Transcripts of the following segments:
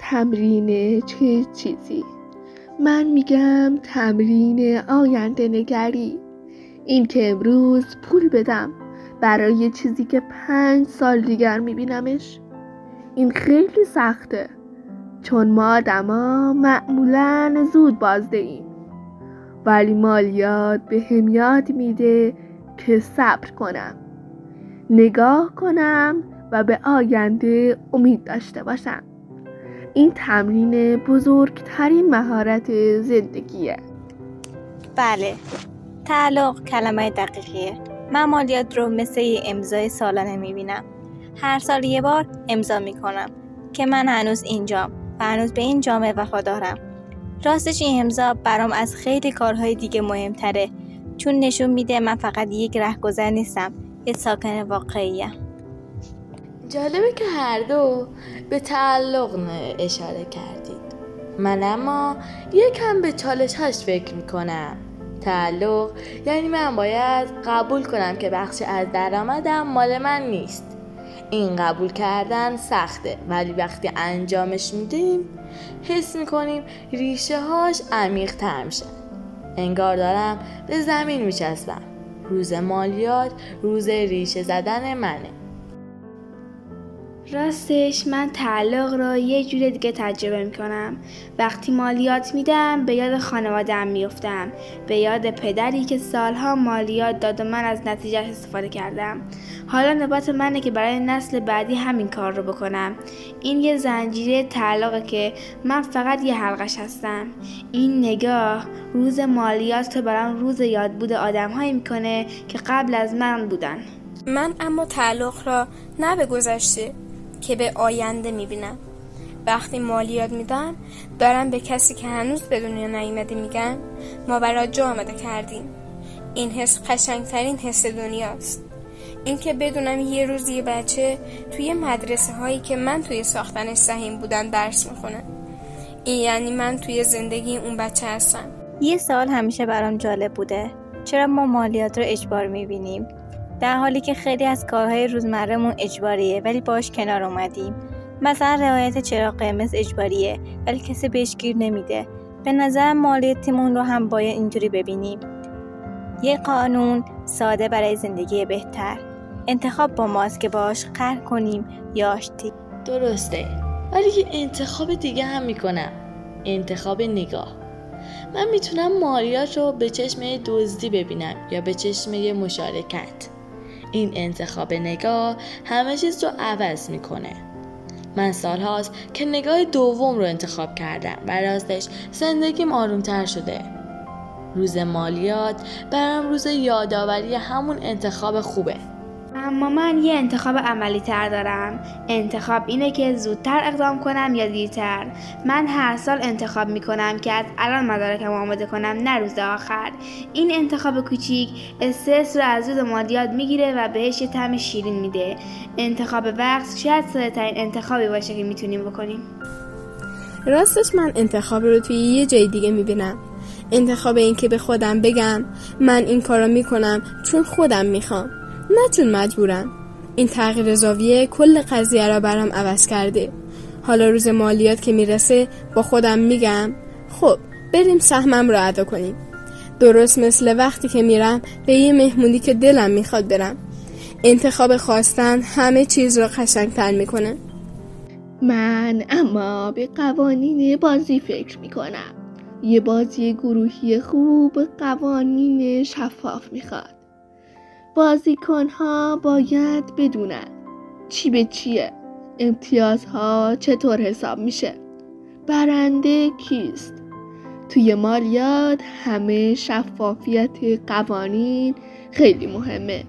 تمرین چه چیزی؟ من میگم تمرین آینده نگری. این که امروز پول بدم برای چیزی که 5 سال دیگر میبینمش. این خیلی سخته، چون ما آدما معمولاً زود بازدهیم، ولی مالیات به هم یاد میده که صبر کنم، نگاه کنم و به آینده امید داشته باشم. این تمرین بزرگترین مهارت زندگیه. بله، تعلق کلمه دقیقیه. من مالیات رو مثل یه امضای سالانه میبینم. هر سال یه بار امضا میکنم که من هنوز اینجام و هنوز به این جامعه وفادارم. راستش این امضا برام از خیلی کارهای دیگه مهمتره، چون نشون میده من فقط یک رهگذر نیستم، یه ساکن واقعیه. جالبه که هر دو به تعلق اشاره کردید. من اما یکم به چالش‌هاش فکر میکنم. تعلق یعنی من باید قبول کنم که بخشی از درآمدم مال من نیست. این قبول کردن سخته، ولی وقتی انجامش میدیم حس میکنیم ریشه هاش عمیق تر میشن. انگار دارم به زمین میچسبم. روز مالیات روز ریشه زدن منه. راستش من تعلق رو یه جور دیگه تجربه میکنم. وقتی مالیات میدم به یاد خانواده‌ام میفتم، به یاد پدری که سالها مالیات داد و من از نتیجهش استفاده کردم. حالا نوبت منه که برای نسل بعدی همین کار رو بکنم. این یه زنجیره تعلقه که من فقط یه حلقش هستم. این نگاه روز مالیات رو برام روز یادبود آدم‌هایی میکنه که قبل از من بودن. من اما تعلق را نه به گذشته که به آینده میبینم. وقتی مالیات میدم دارم به کسی که هنوز به دنیا نیامده میگم ما برات جا آماده کردیم. این حس قشنگترین حس دنیاست. این که بدونم یه روز یه بچه توی مدرسه هایی که من توی ساختنش سهیم بودم درس میخونه. این یعنی من توی زندگی اون بچه هستم. یه سوال همیشه برام جالب بوده، چرا ما مالیات رو اجبار میبینیم؟ در حالی که خیلی از کارهای روزمره‌مون اجباریه ولی باش کنار اومدیم. مثلا رعایت چراغ قرمز اجباریه ولی کسی بهش گیر نمیده. به نظر مالیاتمون رو هم باید اینجوری ببینیم. یه قانون ساده برای زندگی بهتر. انتخاب با ماست که باش قهر کنیم یا آشتی. درسته، ولی یه انتخاب دیگه هم میکنم. انتخاب نگاه. من میتونم مالیات رو به چشم دزدی ببینم یا به چشم مشارکت. این انتخاب نگاه همه چیز رو عوض میکنه. من سالهاست که نگاه دوم رو انتخاب کردم و راستش زندگیم آرومتر شده. روز مالیات برام روز یادآوری همون انتخاب خوبه. اما من یه انتخاب عملی تر دارم. انتخاب اینه که زودتر اقدام کنم یا دیرتر. من هر سال انتخاب میکنم که از الان مدارکم آماده کنم، نه روز آخر. این انتخاب کوچیک استرس رو از روز مالیات میگیره و بهش یه طعم شیرین میده. انتخاب وقت شاید ساده‌ترین انتخابی باشه که میتونیم بکنیم. راستش من انتخاب رو توی یه جای دیگه میبینم. انتخاب این که به خودم بگم من این کارو میکنم چون خودم میخوام، نه چون مجبورم. این تغییر زاویه کل قضیه را برام عوض کرده. حالا روز مالیات که میرسه با خودم میگم خب بریم سهمم رو ادا کنیم. درست مثل وقتی که میرم به یه مهمونی که دلم میخواد برم. انتخاب خواستن همه چیز را قشنگتر میکنه. من اما به قوانین بازی فکر میکنم. یه بازی گروهی خوب قوانین شفاف میخواد. بازیکن‌ها باید بدونن چی به چیه، امتیازها چطور حساب میشه، برنده کیست. توی مالیات همه شفافیت قوانین خیلی مهمه.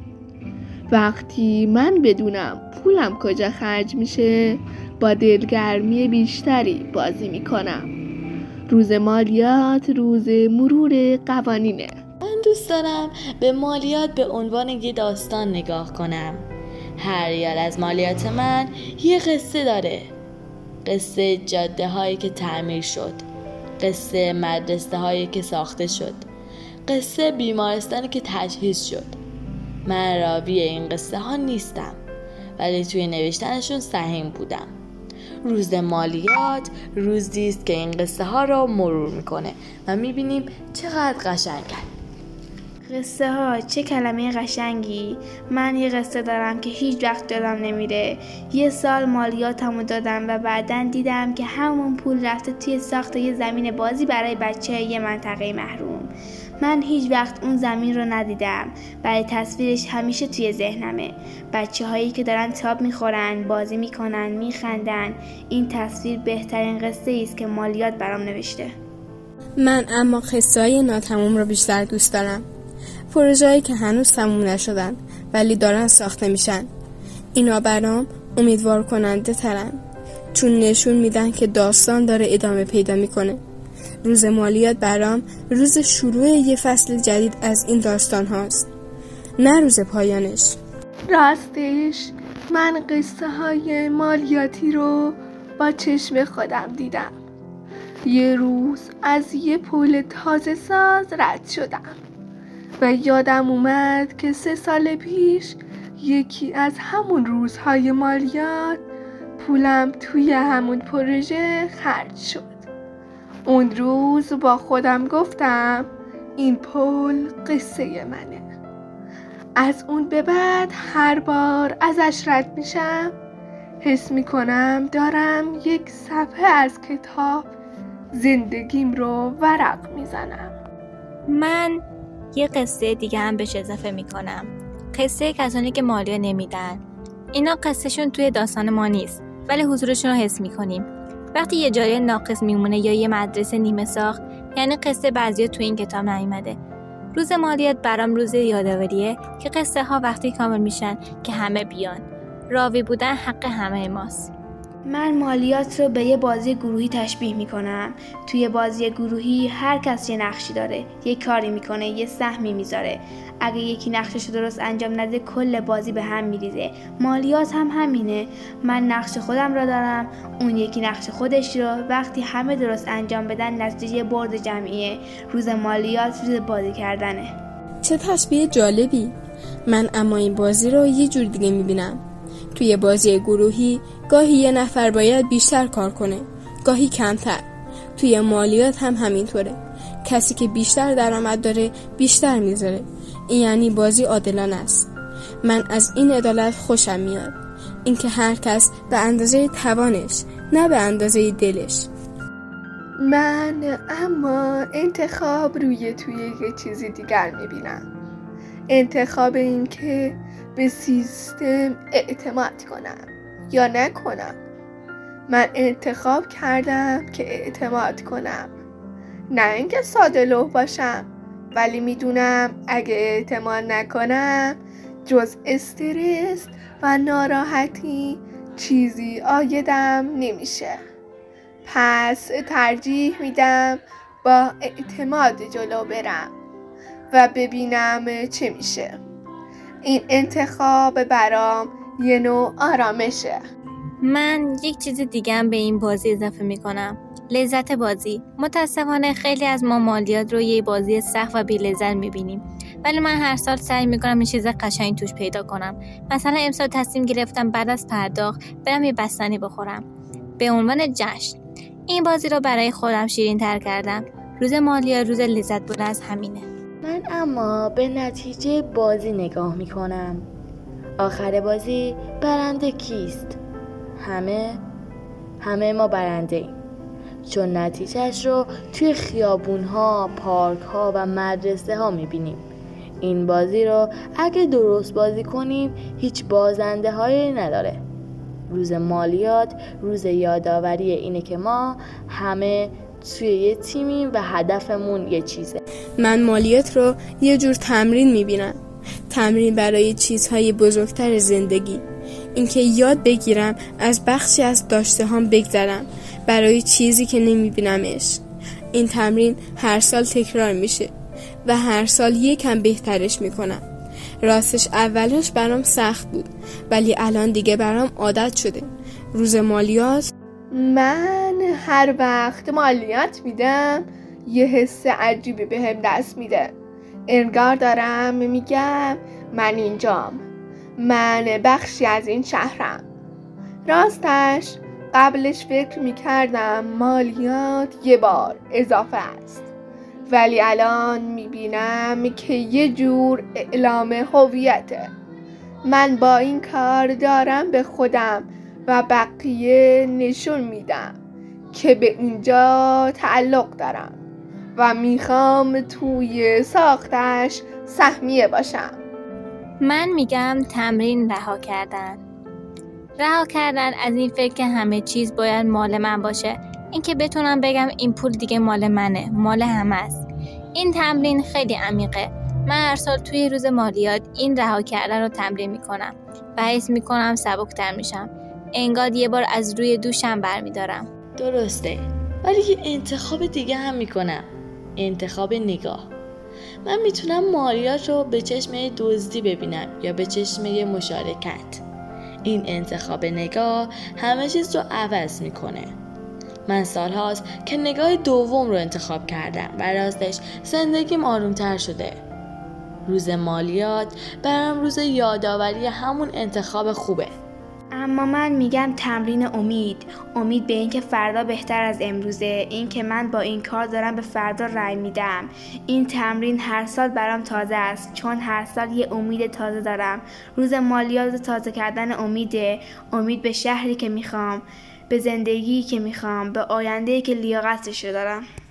وقتی من بدونم پولم کجا خرج میشه با دلگرمی بیشتری بازی میکنم. روز مالیات روز مرور قوانینه. من دوست دارم به مالیات به عنوان یه داستان نگاه کنم. هر ریال از مالیات من یه قصه داره. قصه جاده هایی که تعمیر شد، قصه مدرسه هایی که ساخته شد، قصه بیمارستانی که تجهیز شد. من راوی این قصه ها نیستم، ولی توی نوشتنشون سهیم بودم. روز مالیات روزی است که این قصه ها رو مرور میکنه و میبینیم چقدر قشنگن. قصه ها چه کلمه قشنگی. من یه قصه دارم که هیچ وقت یادم نمیره. یه سال مالیاتمو دادم و بعدن دیدم که همون پول رفته توی ساخت یه زمین بازی برای بچه یه منطقه محروم. من هیچ وقت اون زمین رو ندیدم، برای تصویرش همیشه توی ذهنمه. بچه هایی که دارن تاب میخورن، بازی میکنن، میخندن. این تصویر بهترین قصه است که مالیات برام نوشته. من اما قصه های ناتمام رو بیشتر دوست دارم. پروژه‌ای که هنوز تموم نشدن ولی دارن ساخته میشن. اینا برام امیدوار کننده ترن، چون نشون میدن که داستان داره ادامه پیدا میکنه. روز مالیات برام روز شروع یه فصل جدید از این داستان هاست، نه روز پایانش. راستش من قصه های مالیاتی رو با چشم خودم دیدم. یه روز از یه پل تازه ساز رد شدم و یادم اومد که 3 سال پیش یکی از همون روزهای مالیات پولم توی همون پروژه خرج شد. اون روز با خودم گفتم این پل قصه منه. از اون به بعد هر بار ازش رد میشم حس میکنم دارم یک صفحه از کتاب زندگیم رو ورق میزنم. من یه قصه دیگه هم بهش اضافه میکنم. قصه کسانی که مالیات نمیدن. اینا قصهشون توی داستان ما نیست ولی حضورشون رو حس میکنیم. وقتی یه جای ناقص میمونه یا یه مدرسه نیمه ساخت، یعنی قصه بعضیا تو این کتاب نیومده. روز مالیات برام روز یادآوریه که قصه ها وقتی کامل میشن که همه بیان. راوی بودن حق همه ماست. من مالیات رو به یه بازی گروهی تشبیه میکنم. توی بازی گروهی هر کس یه نقشی داره، یه کاری میکنه، یه سهمی میذاره. اگه یکی نقشش درست انجام نده کل بازی به هم میریزه. مالیات هم همینه. من نقش خودم رو دارم، اون یکی نقش خودش رو. وقتی همه درست انجام بدن نتیجه برد جمعیه. روز مالیات روز بازی کردنه. چه تشبیه جالبی. من اما این بازی رو یه جور دیگه میبینم. توی بازی گروهی گاهی یه نفر باید بیشتر کار کنه، گاهی کمتر. توی مالیات هم همینطوره. کسی که بیشتر درآمد داره بیشتر میذاره. این یعنی بازی عادلانه است. من از این عدالت خوشم میاد. اینکه هر کس به اندازه توانش، نه به اندازه دلش. من اما انتخاب روی توی یه چیزی دیگر میبینم. انتخاب این که به سیستم اعتماد کنم یا نکنم. من انتخاب کردم که اعتماد کنم، نه اینکه ساده لوح باشم، ولی میدونم اگه اعتماد نکنم جز استرس و ناراحتی چیزی عایدم نمیشه. پس ترجیح میدم با اعتماد جلو برم و ببینم چه میشه. این انتخاب برام یه نوع آرامشه. من یک چیز دیگه هم به این بازی اضافه میکنم. لذت بازی. متاسفانه خیلی از ما مالیات رو یه بازی سخت و بی لذت میبینیم، ولی من هر سال سعی میکنم یه چیز قشنگ توش پیدا کنم. مثلا امسال تصمیم گرفتم بعد از پرداخت برم یه بستنی بخورم به عنوان جشن. این بازی رو برای خودم شیرین تر کردم. روز مالیات روز لذت بردن از همینه. من اما به نتیجه بازی نگاه میکنم. آخر بازی برنده کیست؟ همه ما برنده ایم، چون نتیجهش رو توی خیابون‌ها، پارک‌ها و مدرسه‌ها می‌بینیم. این بازی رو اگه درست بازی کنیم هیچ بازنده هایی نداره. روز مالیات روز یادآوری اینه که ما همه توی یه تیمیم و هدفمون یه چیزه. من مالیات رو یه جور تمرین می‌بینم. تمرین برای چیزهای بزرگتر زندگی. اینکه یاد بگیرم از بخشی از داشته هم بگذرم برای چیزی که نمیبینمش. این تمرین هر سال تکرار میشه و هر سال یکم بهترش میکنم. راستش اولش برام سخت بود ولی الان دیگه برام عادت شده. روز مالیات من هر وقت مالیات میدم یه حس عجیبی بهم دست میده. انگار دارم میگم من اینجام، من بخشی از این شهرم. راستش قبلش فکر میکردم مالیات یه بار اضافه است، ولی الان میبینم که یه جور اعلام هویته. من با این کار دارم به خودم و بقیه نشون میدم که به اینجا تعلق دارم و میخوام توی ساختش سهمیه باشم. من میگم تمرین رها کردن از این فکر که همه چیز باید مال من باشه، اینکه بتونم بگم این پول دیگه مال منه، مال همه است. این تمرین خیلی عمیقه. من هر سال توی روز مالیات این رها کردن رو تمرین میکنم و حس میکنم سبکتر میشم، انگار یه بار از روی دوشم برمیدارم. درسته، ولی یه انتخاب دیگه هم میکنم، انتخاب نگاه. من میتونم مالیات رو به چشم دزدی ببینم یا به چشم مشارکت. این انتخاب نگاه همه چیز رو عوض میکنه. من سالهاست که نگاه دوم رو انتخاب کردم و راستش زندگیم آرومتر شده. روز مالیات برام روز یادآوری همون انتخاب خوبه. اما من میگم تمرین امید به اینکه فردا بهتر از امروزه، این که من با این کار دارم به فردا رأی میدم. این تمرین هر سال برام تازه است، چون هر سال یه امید تازه دارم. روز مالیات تازه کردن امید به شهری که میخوام، به زندگی که میخوام، به آینده‌ای که لیاقتش رو دارم.